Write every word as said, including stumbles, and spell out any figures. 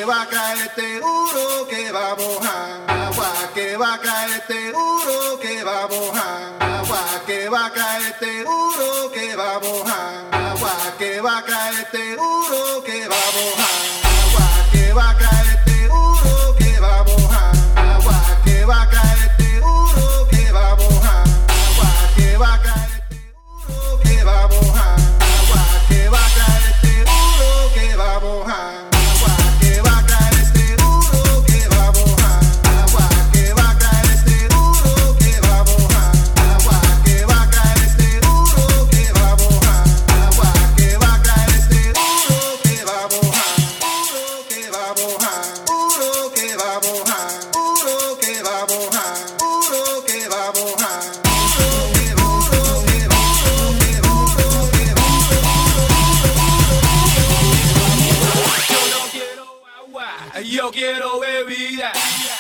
va a caer seguro que va a mojar. Agua que va a caer seguro que va a mojar. Agua que va a caer seguro que va a mojar. Agua que va a caer seguro que va a mojar. Agua que va a caer seguro que va a mojar. Agua que va a caer seguro que va a mojar. Agua que va a caer seguro que va a mojar. Agua que va a caer seguro que va a mojar. Yo quiero bebida.